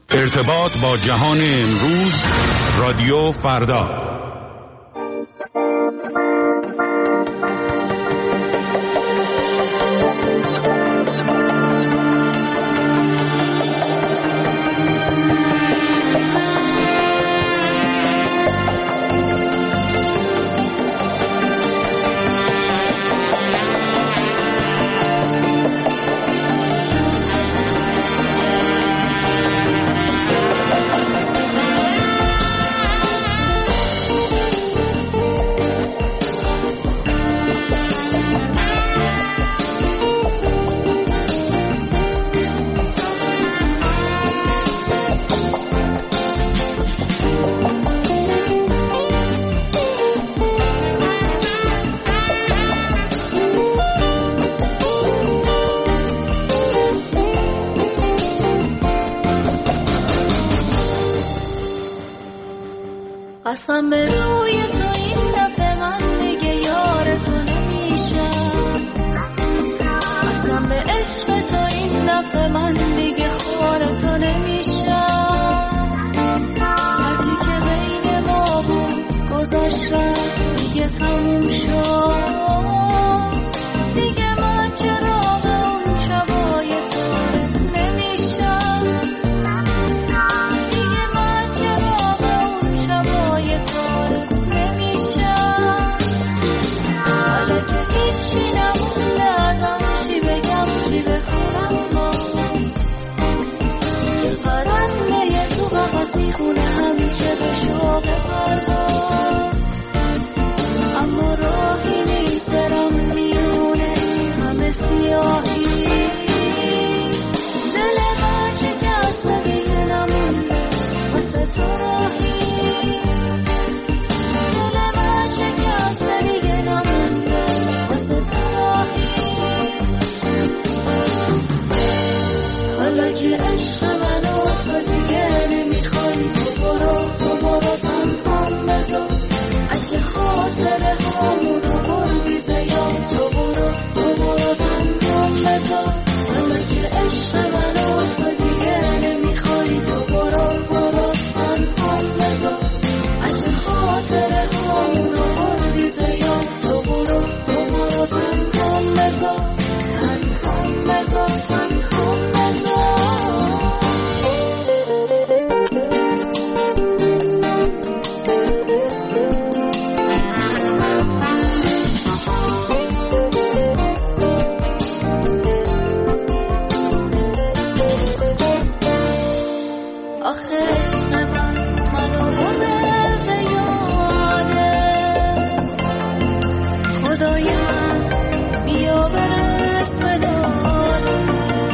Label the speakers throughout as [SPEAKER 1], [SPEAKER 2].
[SPEAKER 1] ارتباط با جهان امروز، رادیو فردا.
[SPEAKER 2] قسم به روی تو این دفعه من دیگه یار تو نمیشم، قسم به عشق تو این دفعه من دیگه خار تو نمیشم. هرچی که بین ما بود گذشت رفت دیگه تموم شد، دیگه من چراغ اون شبای تارت نمیشم، دیگه من چراغ اون شبای تارت نمیشم. حالا که هیچی نمونده ازم چی بگم چی بخونم، یه پرنده تو قفس میخونه همیشه به شوق پرواز، اما راهی نیست برم میونه همه سیاهی. دل من شکسته دیگه نمونده واسه تو راهی، دل من شکسته دیگه نمونده واسه تو راهی. حالا که عشق منو تو دیگه نمیخوای، تو برو تنهام بذار، اگه خاطره هامون رو بردی زیاد، تو برو تنهام بذار. حالا که عشق منو تو دیگه نمیخوای، تو برو تنهام بذار، اگه خاطره هامون رو بردی زیاد، تو برو تنهام بذار، تنهام بذار، تنهام بذار. آخه عشق منو برده یاده، خدای من بیا برس به داده.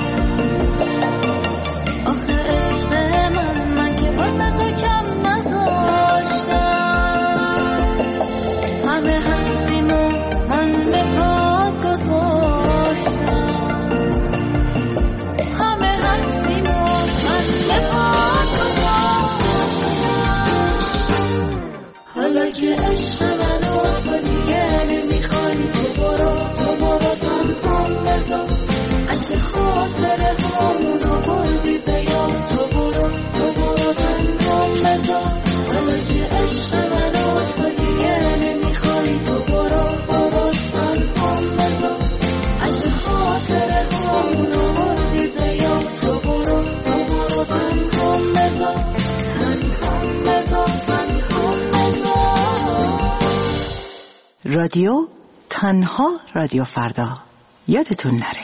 [SPEAKER 2] آخه عشق من که واسه تو کم نذاشتم، همه هستیم و من به پات گذاشتم، همه هستیم و من به پات گذاشتم. حالا که عشق منو تو دیگه نمیخوای، تو برو تنهام بذار، اگه خاطره هامون رو بردی زیاد، تو برو تنهام بذار. حالا که عشق منو تو دیگه نمیخوای، تو برو تنهام بذار، اگه خاطره هامون رو بردی زیاد، تو برو تنهام بذار، تنهام بذار، تنهام بذار.
[SPEAKER 3] رادیو تنها، رادیو فردا، یادتون نره.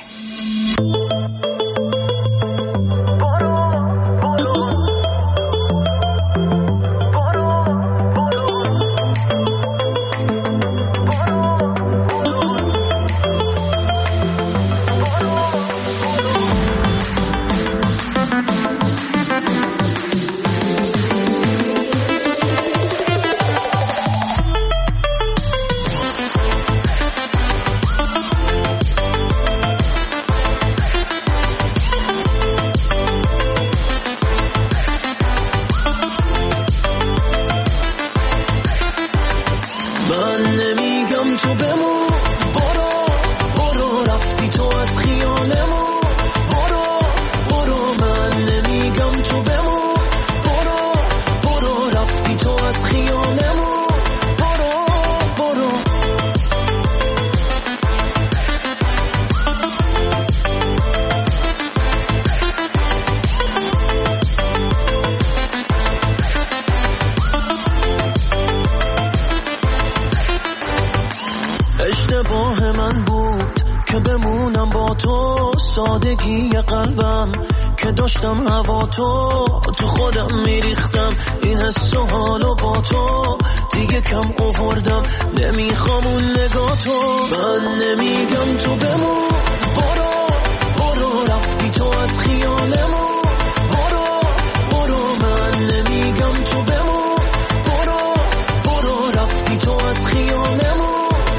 [SPEAKER 4] سادگی قلبم که داشتم هوا تو خودم میریختم این حس و حالو با تو دیگه کم آوردم نمیخوام اون نگاه تو من نمیگم تو بمون برو رفتی تو از خیالمون برو من نمیگم تو بمون برو رفتی تو از خیالمون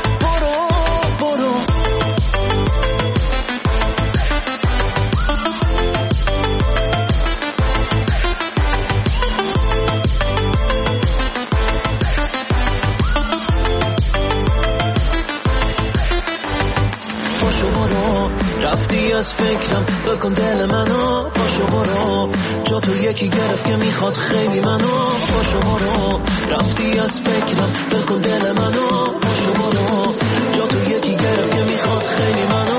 [SPEAKER 4] رفتی از فکرم بکن دل منو پاشو برو جا تو یکی گرفت که میخواد خیلی منو پاشو برو رفتی از فکرم بکن دل منو پاشو برو جا تو یکی گرفت که میخواد خیلی منو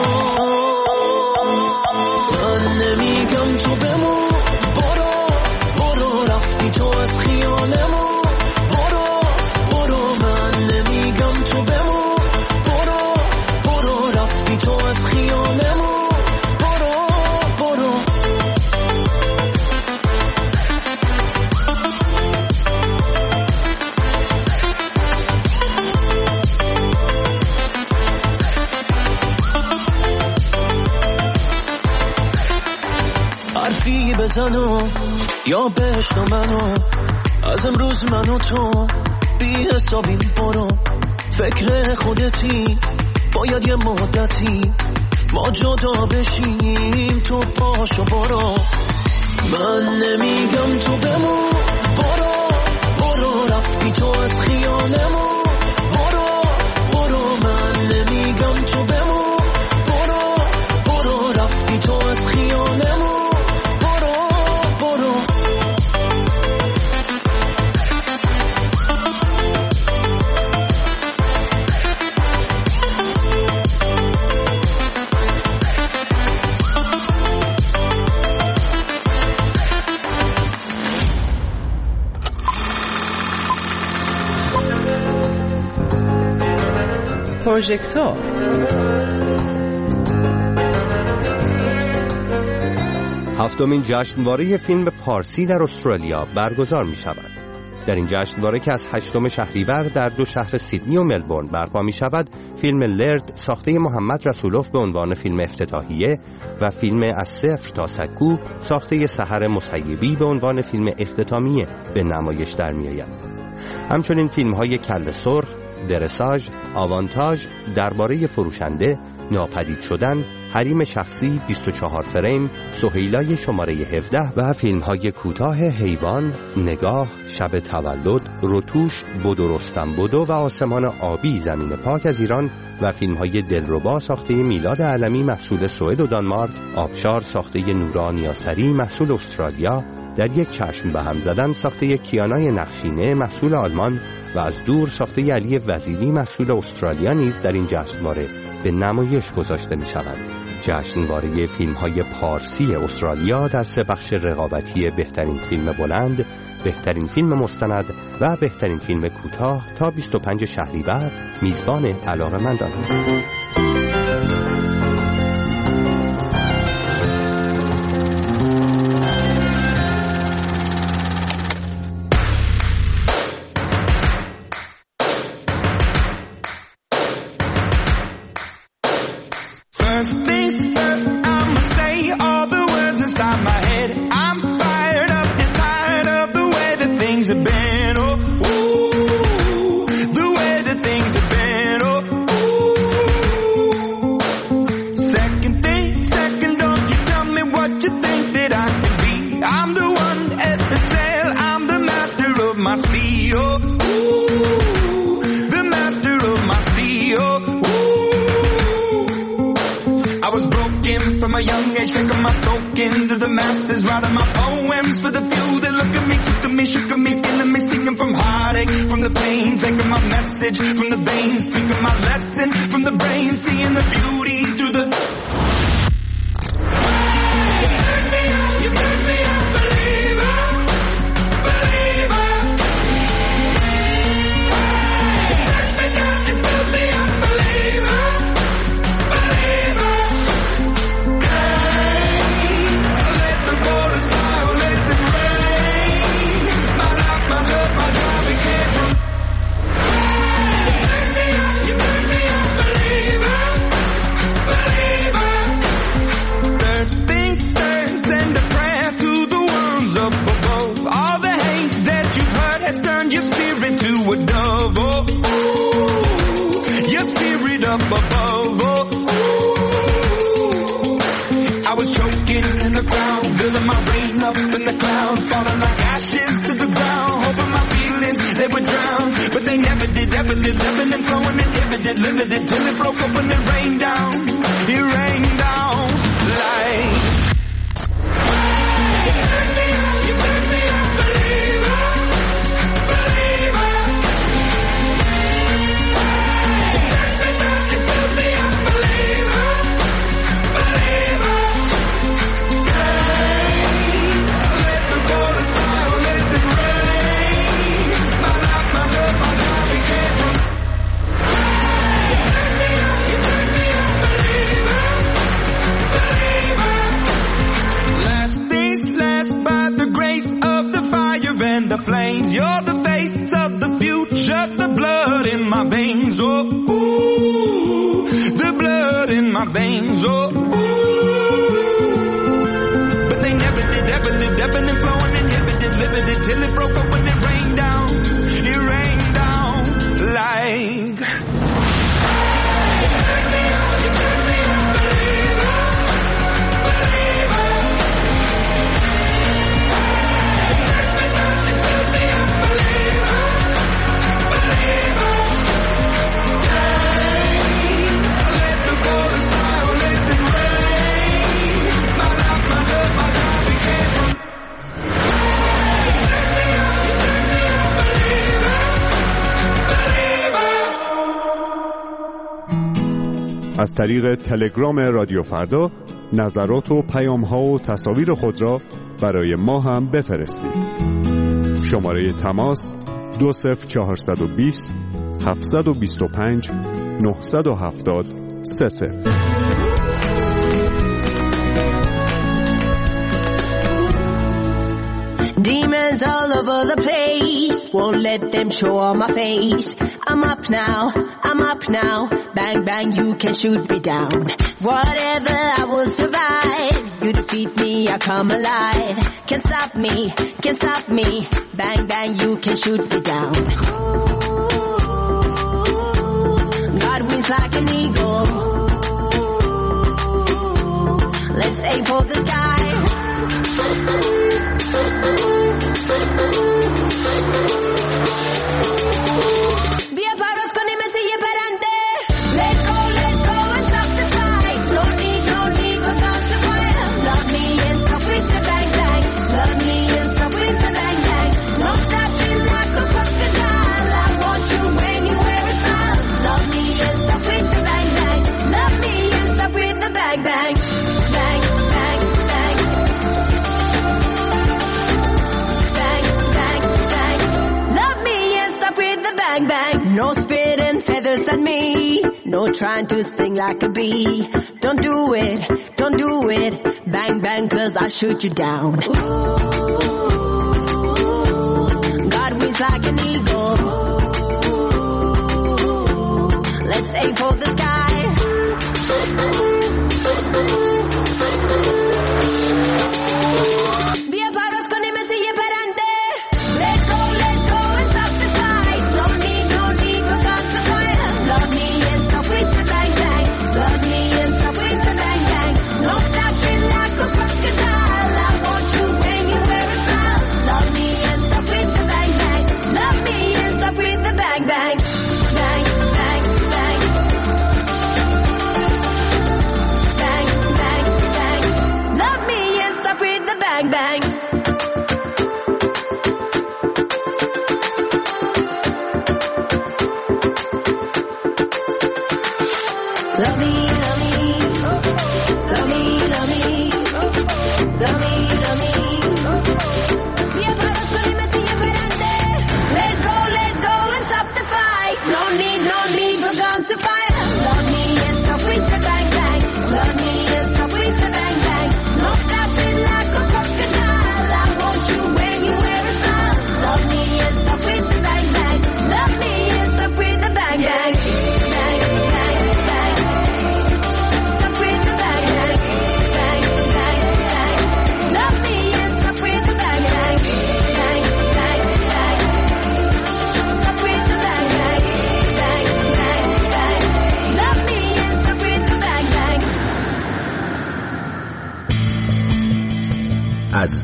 [SPEAKER 4] من نمیگم تو بمون برو رفتی تو از خیالمون برو من نمیگم تو بمون برو رفتی تو از خیالمون بزنو یا بهشت منو از امروز منو تو بی حسابی برو فکر خودتی باید یه مدتی ما جدا بشیم تو پاشو برو من نمیگم تو بمون برو رفتی تو از خیالمون برو من نمیگم تو بمون برو رفتی تو از خیالمون
[SPEAKER 3] پروژکتور
[SPEAKER 5] هفتمین جشنواره فیلم پارسی در استرالیا برگزار می شود. در این جشنواره که از 8 شهریور در دو شهر سیدنی و ملبورن برپا می شود، فیلم لرد ساخته محمد رسولوف به عنوان فیلم افتتاحیه و فیلم از صفر تا سکو ساخته سحر مصیبی به عنوان فیلم اختتامیه به نمایش در می آید. همچنین فیلم های کله سرخ، درساژ، آوانتاژ، درباره فروشنده، ناپدید شدن، حریم شخصی، 24 فریم، سهیلای شماره 17 و فیلم‌های کوتاه حیوان، نگاه، شب تولد، رتوش، بدو رستم بدو و آسمان آبی زمین پاک از ایران و فیلم‌های دلربا ساخته میلاد علمی محصول سوئد و دانمارک، آبشار ساخته نورا نیاسری محصول استرالیا، در یک چشم به هم زدن ساخته کیانای نقشینه محصول آلمان و از دور ساخته علی وزیری محصول استرالیا نیز در این جشنواره به نمایش گذاشته می شود. جشنواره فیلم‌های پارسی استرالیا در 3 بخش رقابتی بهترین فیلم بلند، بهترین فیلم مستند و بهترین فیلم کوتاه تا 25 شهریور میزبان علاقه‌مندان است.
[SPEAKER 6] First things first, I'ma say all the words inside my head. I'm fired up and tired of the way that things have been. Oh, ooh, the way that things have been. Oh, ooh. Second thing, second, don't you tell me what you think that I can be. I'm the one at the sail, I'm the master of my sea. Oh, ooh, the master of my sea. Oh, I was broken from a young age, taking my soak into the masses, writing my poems for the few that look at me, took at me, shook at me, feeling me, singing from heartache, from the pain, taking my message from the veins, speaking my lesson from the brain, seeing the beauty through the... You turn me up, believer, believer. You turn me down, you build me up, believer, believer. up in the cloud, falling like ashes to the ground, hoping my feelings, they would drown, but they never did, ever did, living and flowing inhibited, limited, till it broke up when it rained down, like. The flames, you're the face of the future, the blood in my veins, oh, ooh, the blood in my veins, oh, ooh. But they never did, ever did, definitely flowing, inhibited, limited, till it broke up when it rained down like.
[SPEAKER 7] از طریق تلگرام رادیو فردا نظرات و پیام‌ها و تصاویر خود را برای ما هم بفرستید. شماره تماس 20420 725 970 30.
[SPEAKER 8] Demons all over the place, won't let them show on my face. I'm up now, bang bang you can shoot me down. Whatever, I will survive, you defeat me, I come alive. Can't stop me, bang bang you can shoot me down. God wings like an eagle, let's aim for the sky. No spitting feathers at me, no trying to sting like a bee. Don't do it, bang bang cause I'll shoot you down. God wings like an eagle, let's aim for the sky.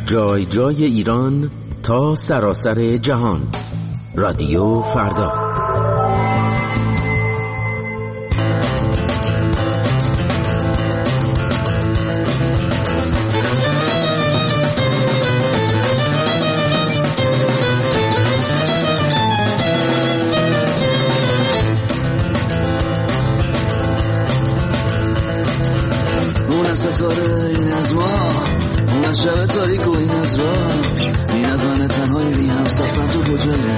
[SPEAKER 9] از جای جای ایران تا سراسر جهان. رادیو فردا.
[SPEAKER 4] ستاره این از ما، اون از شب تاریک و این از راه، این از من تنهای بی هم سفر تو کجایی،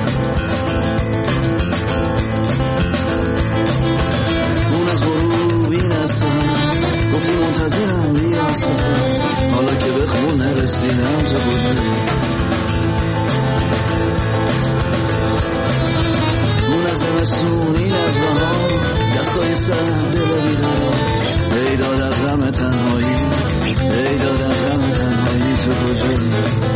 [SPEAKER 4] اون از غروب این از سهر، گفتی منتظرم بیا سفر، حالا که به خونه رسیدم تو کجایی، اون از زمستون این از بهار، دستای سر دل بیقرار، ای داد از غم تنهایی، ای داد از غم تنهایی تو کجایی،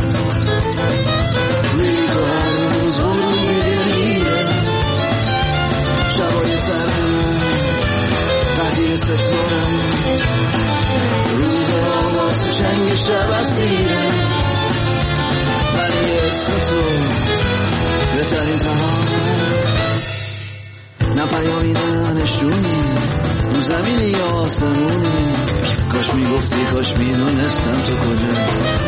[SPEAKER 4] بی تو هر روز غروب میگیره، شبای سرم قطعی ستارم، روز آواز تو چنگ شب اسیره، ولی اسم تو بهترین تنها، نه پیامی نه نشونی، رو زمینی یا آسمونی، کاش میگفتی کاش میدونستم تو کجایی.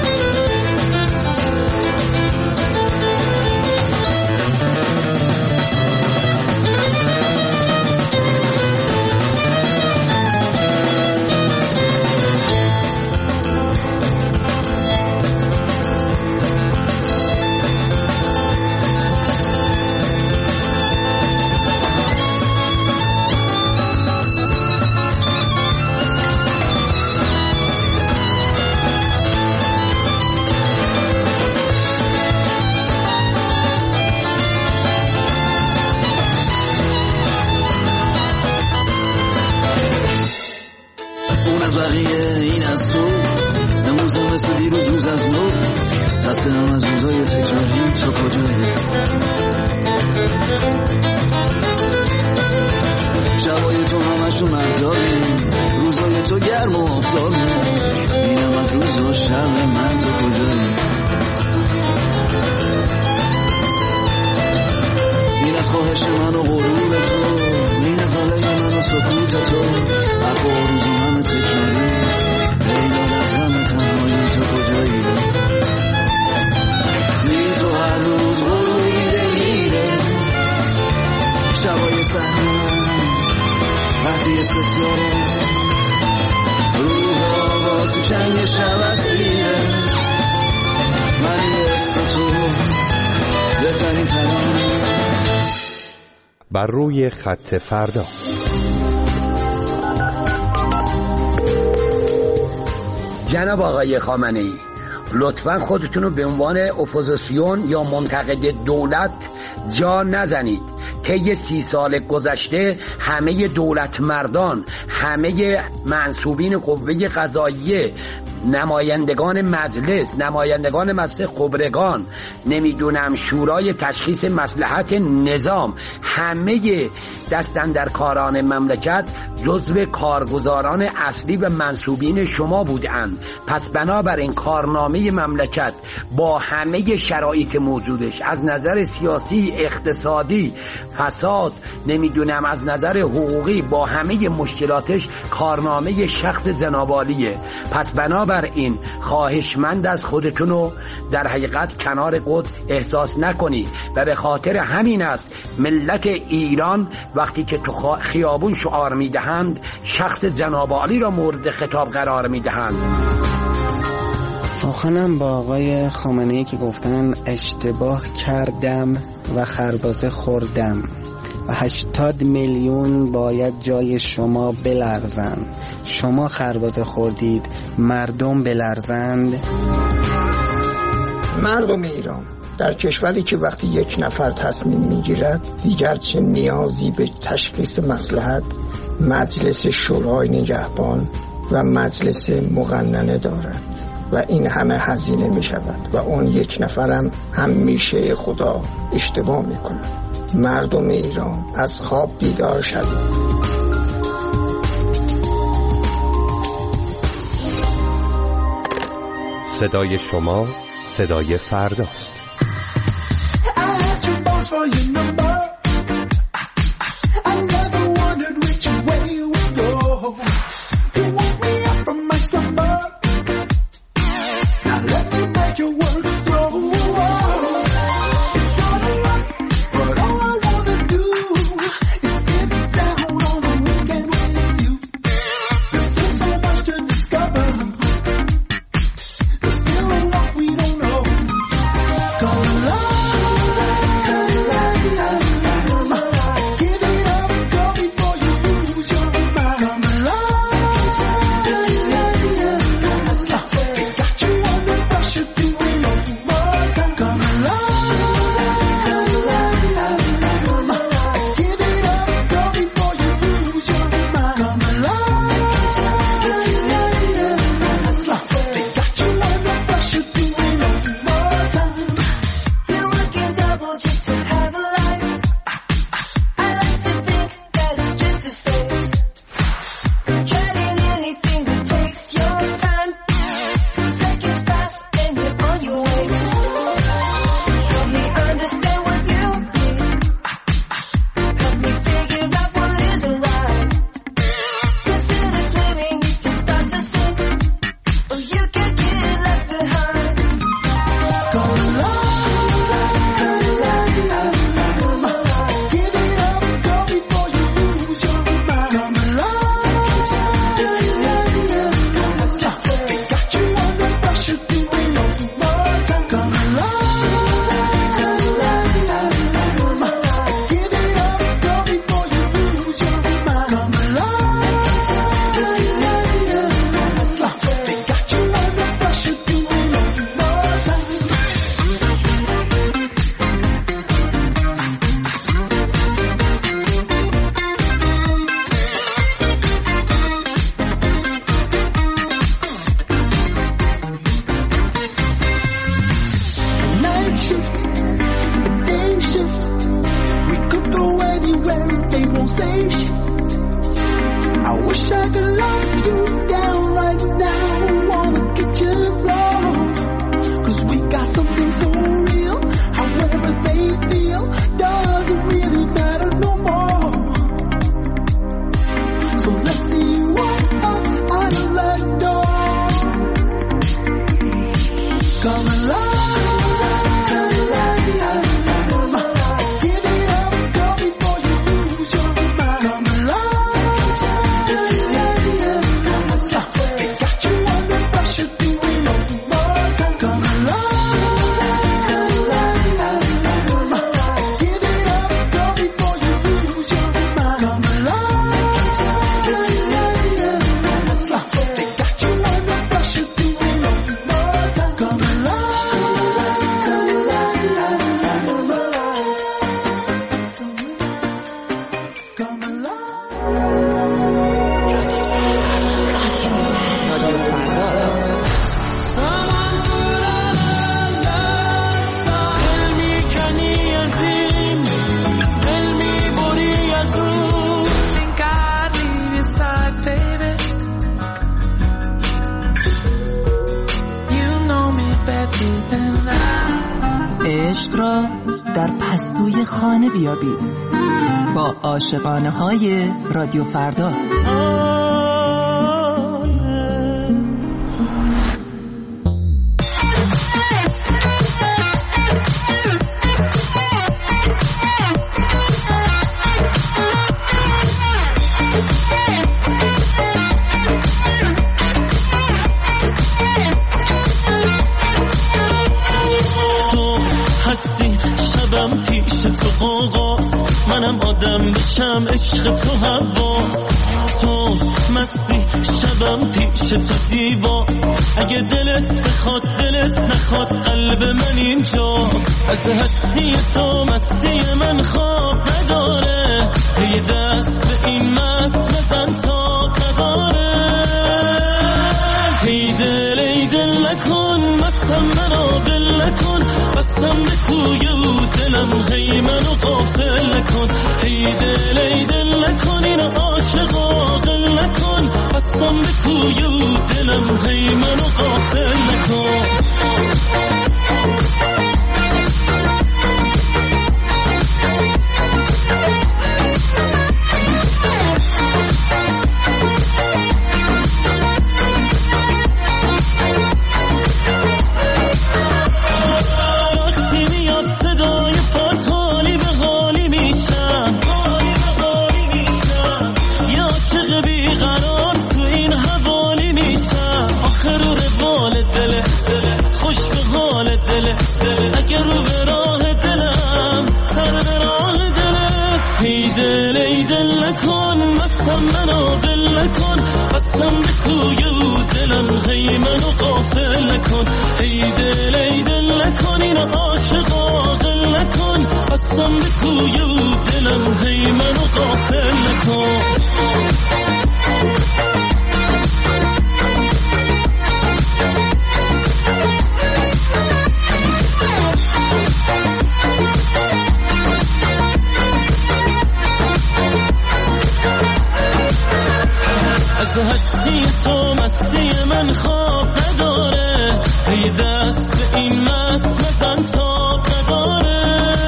[SPEAKER 4] این از تو امروزم مثل دیروز روز از نو، دستم از روزای تکراری تو کجایی، شبای تو همشون مرداری، روزای تو گرم و آفتابی، اینم از روز و شب من تو کجایی، این از خواهش من و غروب تو، این از حاله من و سکوت تو، حرف و روز من تکراری، ای داد از غم تنهایی تو کجایی، بی تو هر روز غروبی دلیره، شبای سهرم وقتی ستاره، روح آواز تو چنگ شب اسیره، ولی اسم تو بهترین ترانه.
[SPEAKER 5] بر روی خط فردا.
[SPEAKER 10] جناب آقای خامنه‌ای، لطفاً خودتون رو به عنوان اپوزیسیون یا منتقد دولت جا نزنید. طی 30 سال گذشته همه دولت مردان، همه منصوبین قوه قضاییه، نمایندگان مجلس، نمایندگان مجلس خبرگان، نمیدونم شورای تشخیص مصلحت نظام، همه دستاندرکاران مملکت جزو کارگزاران اصلی و منصوبین شما بودند. پس بنابراین کارنامه مملکت با همه شرایط موجودش از نظر سیاسی، اقتصادی، فساد، نمیدونم از نظر حقوقی، با همه مشکلاتش کارنامه شخص جناب عالیه. پس بنابراین خواهشمند از خودتونو در حقیقت کنار قد احساس نکنید و به خاطر همین است ملت ایران وقتی که تو خیابون شعار میدهند شخص جناب عالی را مورد خطاب قرار میدهند.
[SPEAKER 11] سخنم با آقای خامنه‌ای که گفتن اشتباه کردم و خربزه خوردم و 80 میلیون باید جای شما بلرزن. شما خربزه خوردید، مردم بلرزند.
[SPEAKER 12] مردم ایران در کشوری که وقتی یک نفر تصمیم میگیرد دیگر چه نیازی به تشخیص مصلحت مجلس شورای نگهبان و مجلس مقننه دارد و این همه هزینه می شود و اون یک نفرم همیشه خدا اشتباه می کند. مردم ایران از خواب بیدار شدید.
[SPEAKER 5] صدای شما صدای فرداست.
[SPEAKER 3] عشق را در پستوی خانه بیابید با عاشقانه های رادیو فردا.
[SPEAKER 4] تو آغاز منم آدم بشم عشق تو حواس تو مستی شبم پیش تو زیباست اگه دلت بخواد دلت نخواد قلب من اینجاست از هستی تو مستی من خواب نداره یه دست به این مست بزن تا نداره ای دل نکن مستم منو دل نکن بستم به کوی و دلم هی منو غافل نکن ای دل نکن اینو عاشق عاقل نکن بستم به کوی و دلم هی منو غافل نکن حال دلت اگه رو به راه دلم سر به راه دلت ای دل ای دل نکن بستم منو دل نکن بستم به کوی او دلم هی منو غافل نکن ای دل ای دل نکن این عاشق عاقل نکن بستم به کوی او دلم هی منو غافل نکن از هستی تو مستی من خواب نداره ای دست به این مست بزن تا نداره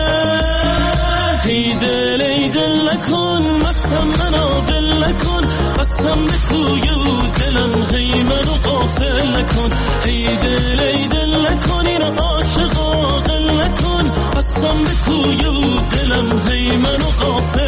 [SPEAKER 4] ای دل نکن مستم منو دل نکن بستم به کوی او دلم هی منو غافل نکن ای دل نکن این عاشق عاقل نکن بستم به کوی او دلم هی منو غافل